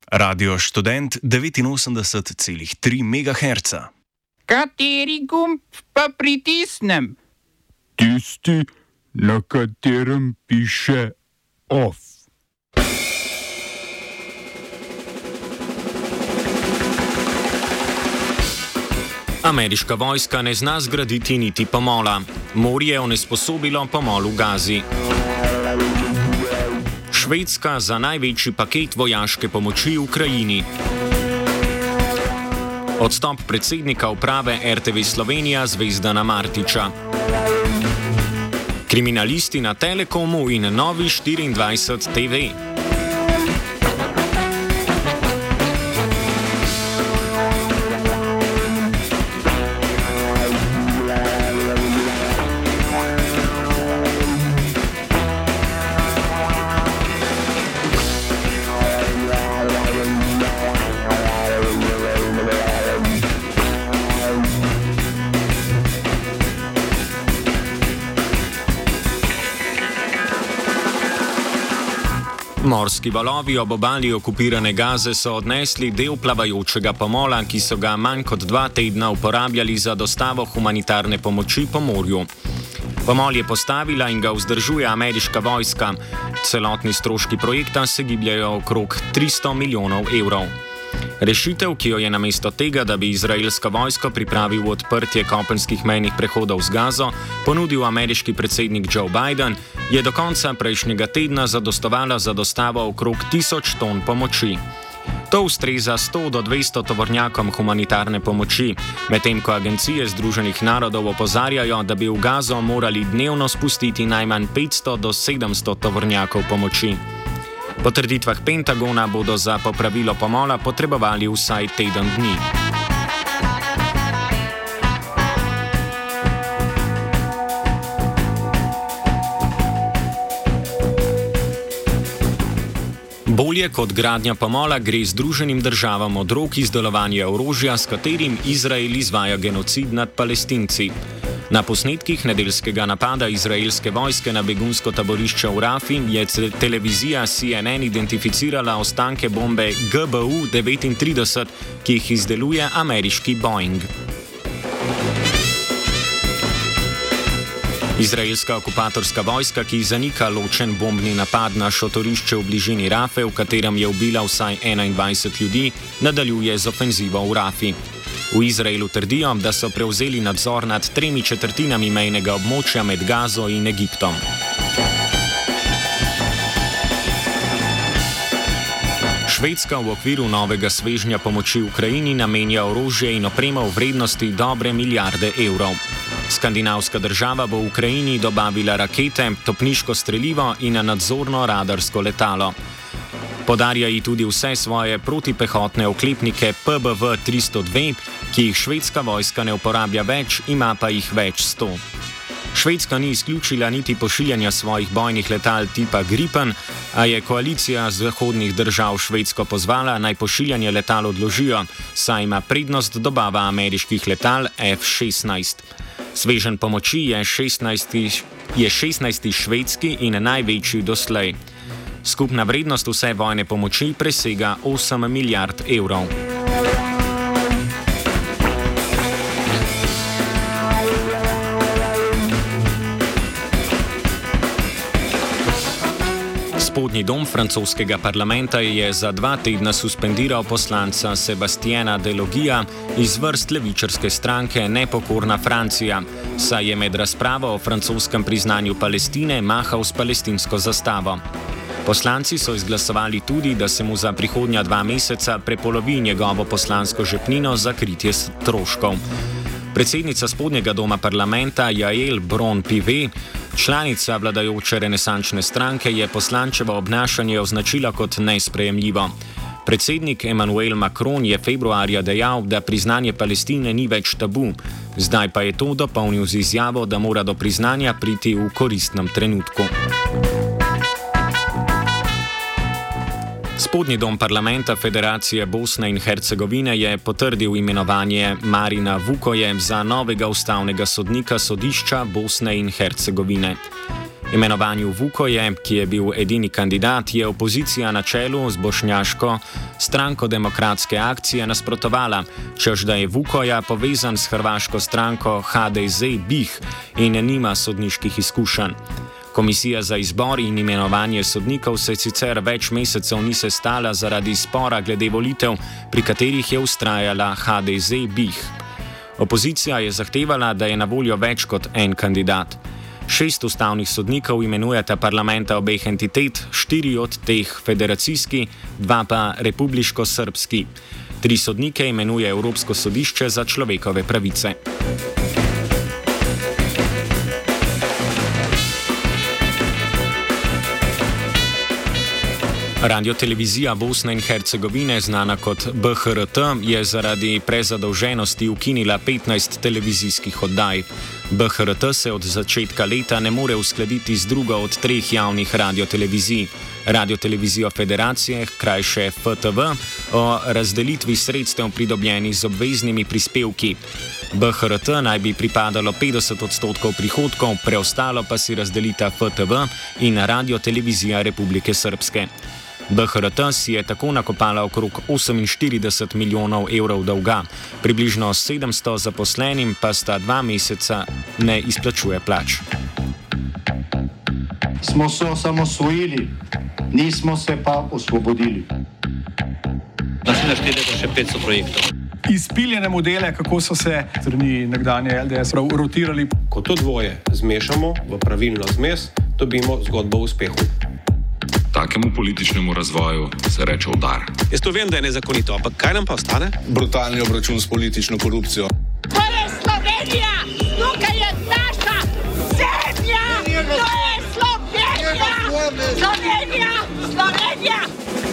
Radio Študent 89,3 MHz. Kateri gumb pa pritisnem? Tisti, na katerem piše OFF. Ameriška vojska ne zna zgraditi niti pomola. Morje onesposobilo pomol v Gazi. Švedska za največji paket vojaške pomoči Ukrajini. Odstop predsednika uprave RTV Slovenija Zvezdana Martiča. Kriminalisti na Telekomu in Novi 24 TV. Morski valovi ob obali okupirane Gaze so odnesli del plavajočega pomola, ki so ga manj kot 2 tedna uporabljali za dostavo humanitarne pomoči po morju. Pomol je postavila in ga vzdržuje ameriška vojska. Celotni stroški projekta se gibljajo okrog 300 milijonov evrov. Rešitev, ki jo je namesto tega, da bi izraelska vojska pripravil odprtje kopenskih mejnih prehodov z Gazo, ponudil ameriški predsednik Joe Biden, je do konca prejšnjega tedna zadostovala za dostavo okrog 1000 ton pomoči. To ustreza 100 do 200 tovornjakom humanitarne pomoči, medtem ko agencije Združenih narodov opozarjajo, da bi v Gazo morali dnevno spustiti najmanj 500 do 700 tovornjakov pomoči. Po trditvah Pentagona bodo za popravilo pomola potrebovali vsaj teden dni. Bolje kot gradnja pomola gre Združenim državam od rok izdelovanja orožja, s katerim Izrael izvaja genocid nad Palestinci. Na posnetkih nedeljskega napada izraelske vojske na begunsko taborišče v Rafi je televizija CNN identificirala ostanke bombe GBU-39, ki jih izdeluje ameriški Boeing. Izraelska okupatorska vojska, ki zanika ločen bombni napad na šotorišče v bližini Rafe, v katerem je ubila vsaj 21 ljudi, nadaljuje z ofenzivo v Rafi. V Izraelu trdijo, da so prevzeli nadzor nad 3/4 mejnega območja med Gazo in Egiptom. Švedska v okviru novega svežnja pomoči Ukrajini namenja orožje in opremo v vrednosti dobre milijarde evrov. Skandinavska država bo Ukrajini dobavila rakete, topniško strelivo in nadzorno radarsko letalo. Podarja ji tudi vse svoje protipehotne oklepnike PBV-302, ki jih švedska vojska ne uporablja več, ima pa jih več 100. Švedska ni izključila niti pošiljanja svojih bojnih letal tipa Gripen, a je koalicija zahodnih držav Švedsko pozvala, naj pošiljanje letal odložijo, saj ima prednost dobava ameriških letal F-16. Sveženj pomoči je 16. švedski in največji doslej. Skupna vrednost vse vojne pomoči presega 8 milijard evrov. Spodnji dom francoskega parlamenta je za 2 tedna suspendiral poslanca Sebastiana Delogija iz vrst levičarske stranke Nepokorna Francija, saj je med razpravo o francoskem priznanju Palestine mahal s palestinsko zastavo. Poslanci so izglasovali tudi, da se mu za prihodnja 2 meseca prepolovi njegovo poslansko žepnino za kritje stroškov. Predsednica spodnjega doma parlamenta Jael Braun-Pivet, članica vladajoče renesančne stranke, je poslančevo obnašanje označila kot nesprejemljivo. Predsednik Emmanuel Macron je februarja dejal, da priznanje Palestine ni več tabu. Zdaj pa je to dopolnil z izjavo, da mora do priznanja priti v koristnem trenutku. Spodnji dom parlamenta Federacije Bosne in Hercegovine je potrdil imenovanje Marina Vukoje za novega ustavnega sodnika sodišča Bosne in Hercegovine. Imenovanju Vukoje, ki je bil edini kandidat, je opozicija na čelu z bošnjaško stranko Demokratske akcije nasprotovala, čež da je Vukoja povezan s hrvaško stranko HDZ-BiH in nima sodniških izkušenj. Komisija za izbor in imenovanje sodnikov se sicer več mesecev ni sestala zaradi spora glede volitev, pri katerih je vztrajala HDZ-BiH. Opozicija je zahtevala, da je na voljo več kot en kandidat. 6 ustavnih sodnikov imenujeta parlamenta obeh entitet, 4 od teh federacijski, 2 pa republiško-srbski. 3 sodnike imenuje Evropsko sodišče za človekove pravice. Radiotelevizija Bosne in Hercegovine, znana kot BHRT, je zaradi prezadolženosti ukinila 15 televizijskih oddaj. BHRT se od začetka leta ne more uskladiti z drugo od 3 javnih radiotelevizij. Radiotelevizijo Federacije, krajše FTV, o razdelitvi sredstev pridobljenih z obveznimi prispevki. BHRT naj bi pripadalo 50% prihodkov, preostalo pa si razdelita FTV in Radiotelevizija Republike Srpske. BHRT si je tako nakopala okrog 48 milijonov evrov dolga, približno 700 zaposlenim pa sta 2 meseca ne izplačuje plač. Smo se osamosvojili, nismo se pa osvobodili. Naslednje število še 500 projektov. Izpiljene modele, kako so se strani nekdanje LDS rotirali. Ko to dvoje zmešamo v pravilno zmes, dobimo zgodbo o uspehu. Takemu političnemu razvoju se reče udar. Jaz to vem, da je nezakonito, ampak kaj nam pa ostane? Brutalni obračun s politično korupcijo. To je Slovenija! Tukaj je naša zemlja! To je Slovenija! Slovenija! Slovenija!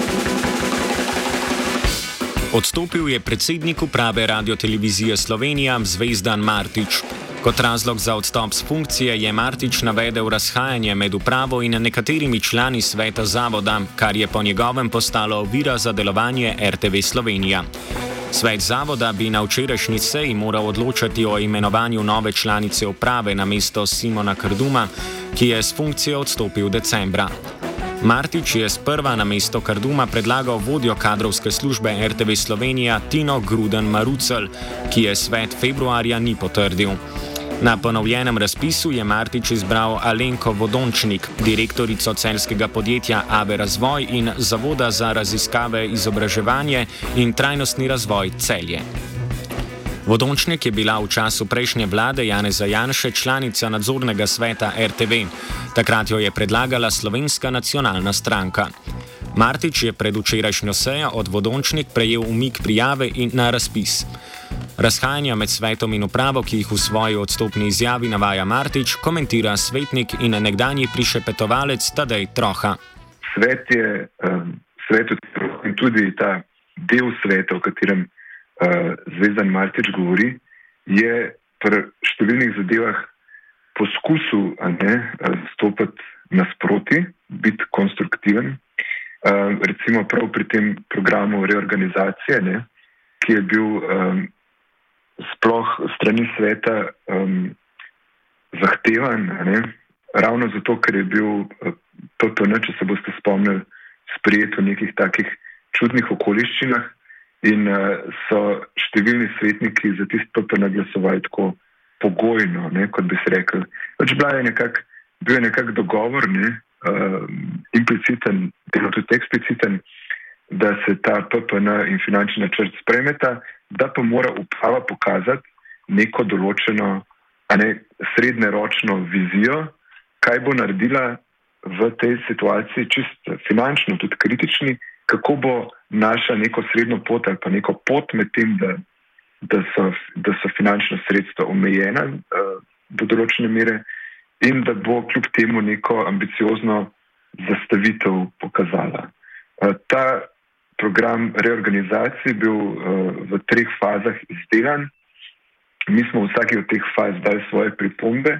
Odstopil je predsednik uprave Radiotelevizije Slovenija Zvezdan Martič. Kot razlog za odstop z funkcije je Martič navedel razhajanje med upravo in nekaterimi člani sveta zavoda, kar je po njegovem postalo ovira za delovanje RTV Slovenija. Svet zavoda bi na včerajšnji seji moral odločati o imenovanju nove članice uprave namesto Simona Karduma, ki je s funkcije odstopil decembra. Martič je sprva na mesto Karduma predlagal vodjo kadrovske službe RTV Slovenija Tino Gruden-Marucel, ki je svet februarja ni potrdil. Na ponovljenem razpisu je Martič izbral Alenko Vodončnik, direktorico celjskega podjetja AVE Razvoj in Zavoda za raziskave, izobraževanje in trajnostni razvoj Celje. Vodončnik je bila v času prejšnje vlade Janeza Janše članica nadzornega sveta RTV. Takrat jo je predlagala Slovenska nacionalna stranka. Martič je pred včerajšnjo sejo od Vodončnik prejel umik prijave in na razpis. Razhajanja med svetom in upravo, ki jih v svoji odstopni izjavi navaja Martič, komentira svetnik in nekdanji prišepetovalec Tadej Troha. Svet je in tudi ta del sveta, o katerem Zvezdan Martič govori, je pri številnih zadevah poskusil stopiti nasproti, biti konstruktiven. Recimo prav pri tem programu reorganizacije, ki je bil sploh strani sveta zahtevan, ravno zato, ker je bil PPN, če se boste spomnili, sprejet v nekih takih čudnih okoliščinah in so številni svetniki za tisti PPN glasovali tako pogojno, kot bi se rekel. Bil je nekak dogovor, impliciten, delno tudi ekspliciten, da se ta PPN in finančni načrt sprejmeta, da pa mora uprava pokazati neko določeno, srednjeročno vizijo, kaj bo naredila v tej situaciji, čisto finančno, tudi kritični, kako bo naša neko srednjo pot ali pa neko pot med tem, da so finančna sredstva omejena do določene mere in da bo kljub temu neko ambiciozno zastavitev pokazala. Ta program reorganizacije je bil v 3 fazah izdelan. Mi smo v vsaki od teh faz dali svoje pripombe,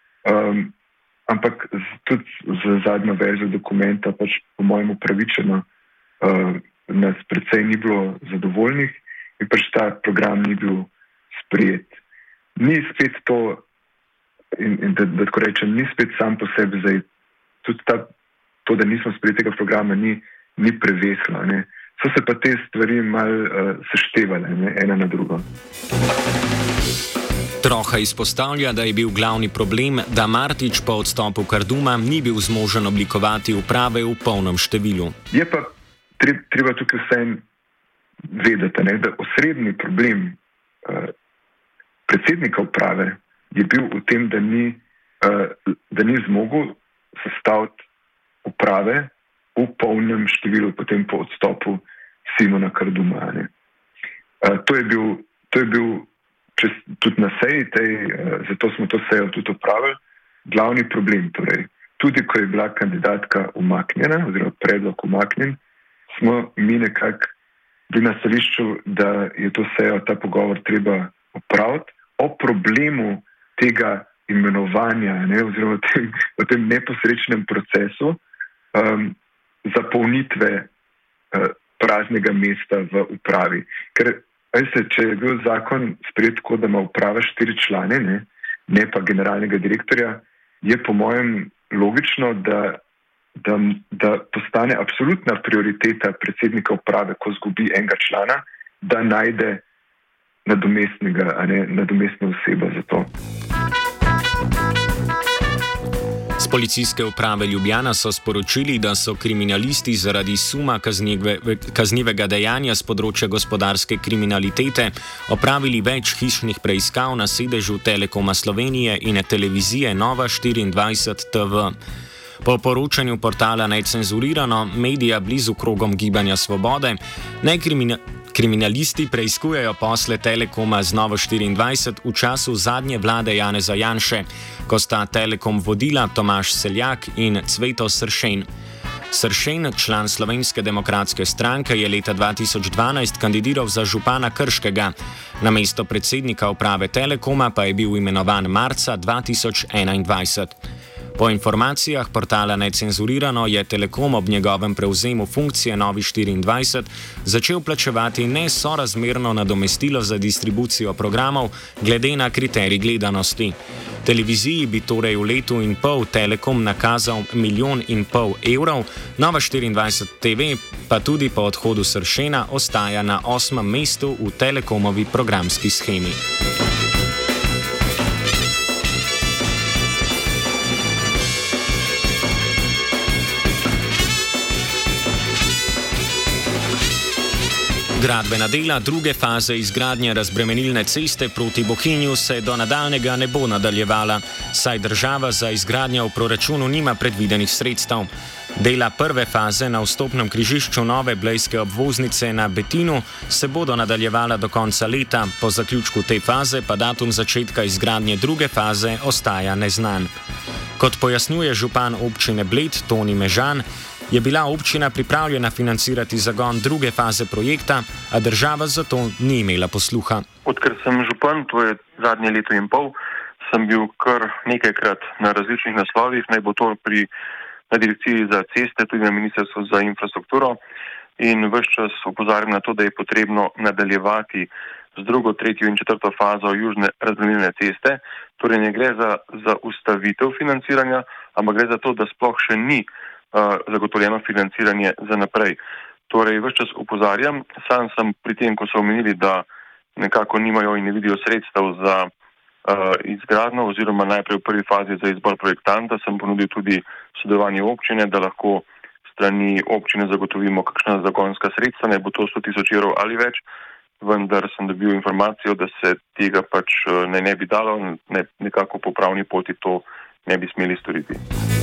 ampak tudi z zadnjo verzijo dokumenta pač po mojem upravičeno nas precej ni bilo zadovoljnih in pač ta program ni bil sprejet. Ni spet to in da tako rečem, ni spet sam po sebi zdaj. Tudi to, da nismo sprejeli tega programa, ni preveslo. Ne. So se pa te stvari malo seštevale, ne, ena na drugo. Troha izpostavlja, da je bil glavni problem, da Martić po odstopu Karduma ni bil zmožen oblikovati uprave v polnem številu. Je pa treba tukaj vsem vedeti, ne, da osrednji problem predsednika uprave je bil v tem, da ni zmogel sestaviti uprave v polnem številu potem po odstopu Simona Karduma. Ne. To je bil tudi na seji, zato smo to sejo tudi opravili, glavni problem. Torej, tudi ko je bila kandidatka umaknjena, oziroma predlog umaknjen, smo mi nekako bili na stališču, da je to sejo, ta pogovor treba opraviti o problemu tega imenovanja, ne, oziroma o tem neposrečnem procesu zapolnitve praznega mesta v upravi. Ker če je bil zakon sprejet tako, da ima uprava 4 člane, ne pa generalnega direktorja, je po mojem logično, da postane absolutna prioriteta predsednika uprave, ko zgubi enega člana, da najde nadomestno osebo za to. Z Policijske uprave Ljubljana so sporočili, da so kriminalisti zaradi suma kaznivega dejanja z področja gospodarske kriminalitete opravili več hišnih preiskav na sedežu Telekoma Slovenije in televizije Nova 24 TV. Po poročanju portala Necenzurirano, medija blizu krogom Gibanja Svobode, kriminalisti preiskujejo posle Telekoma z Novo 24 v času zadnje vlade Janeza Janše, ko sta Telekom vodila Tomaž Seljak in Cveto Sršen. Sršen, član Slovenske demokratske stranke, je leta 2012 kandidiral za župana Krškega. Namesto predsednika uprave Telekoma pa je bil imenovan marca 2021. Po informacijah portala Necenzurirano je Telekom ob njegovem prevzemu funkcije Novi 24 začel plačevati nesorazmerno nadomestilo za distribucijo programov glede na kriterij gledanosti. Televiziji bi torej v letu in pol Telekom nakazal 1,5 milijona evrov, Nova 24 TV pa tudi po odhodu Sršena ostaja na 8. mestu v Telekomovi programski shemi. Gradbena dela druge faze izgradnje razbremenilne ceste proti Bohinju se do nadaljnjega ne bo nadaljevala, saj država za izgradnjo v proračunu nima predvidenih sredstev. Dela prve faze na vstopnem križišču nove blejske obvoznice na Betinu se bodo nadaljevala do konca leta, po zaključku te faze pa datum začetka izgradnje druge faze ostaja neznan. Kot pojasnjuje župan občine Bled Toni Mežan, je bila občina pripravljena financirati zagon druge faze projekta, a država za to ni imela posluha. Odkar sem župan, to je zadnje leto in pol, sem bil kar nekajkrat na različnih naslovih, naj bo to na direkciji za ceste, tudi na ministrstvu za infrastrukturo, in ves čas opozarjam na to, da je potrebno nadaljevati z drugo, tretjo in četrto fazo južne razbremenilne ceste. Torej ne gre za ustavitev financiranja, ampak gre za to, da sploh še ni zagotovljeno financiranje za naprej. Torej, ves čas opozarjam, sam sem pri tem, ko so omenili, da nekako nimajo in ne vidijo sredstev za izgradnjo oziroma najprej v prvi fazi za izbor projektanta, sem ponudil tudi sodelovanje občine, da lahko strani občine zagotovimo kakšna zagonska sredstva, ne bo to 100.000 evrov ali več, vendar sem dobil informacijo, da se tega pač ne bi dalo, nekako po pravni poti to ne bi smeli storiti.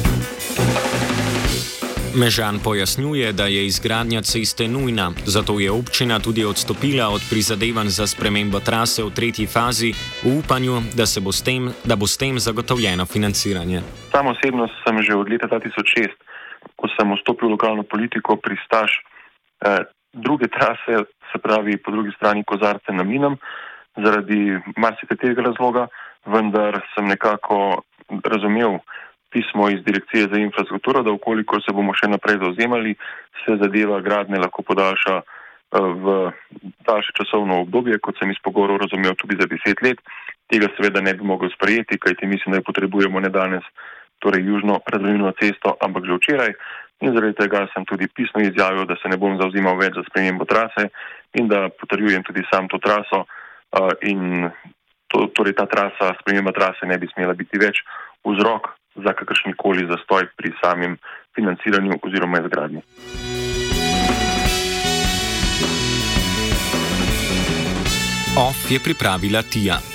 Mežan pojasnjuje, da je izgradnja ceste nujna, zato je občina tudi odstopila od prizadevanj za spremembo trase v tretji fazi v upanju, da bo s tem zagotovljeno financiranje. Sam osebno sem že od leta 2006, ko sem vstopil v lokalno politiko, pristaš druge trase, se pravi po drugi strani Kozarce na Mlinem, zaradi marsikaterega razloga, vendar sem nekako razumel pismo iz direkcije za infrastrukturo, da ukolikor se bomo še naprej zauzemali, se zadeva gradnje lahko podaljša v daljše časovno obdobje, kot sem iz pogovorov razumel, tudi za 10 let. Tega seveda ne bi mogel sprejeti, kajti mislim, da potrebujemo ne danes, torej južno predvolilno cesto, ampak že včeraj. In zaradi tega sem tudi pisno izjavil, da se ne bom zavzimal več za spremembo trase in da potrjujem tudi sam to traso. Torej ta trasa, sprememba trase ne bi smela biti več vzrok za kakršnikoli zastoj pri samem financiranju oziroma izgradnji. OF je pripravila Tija.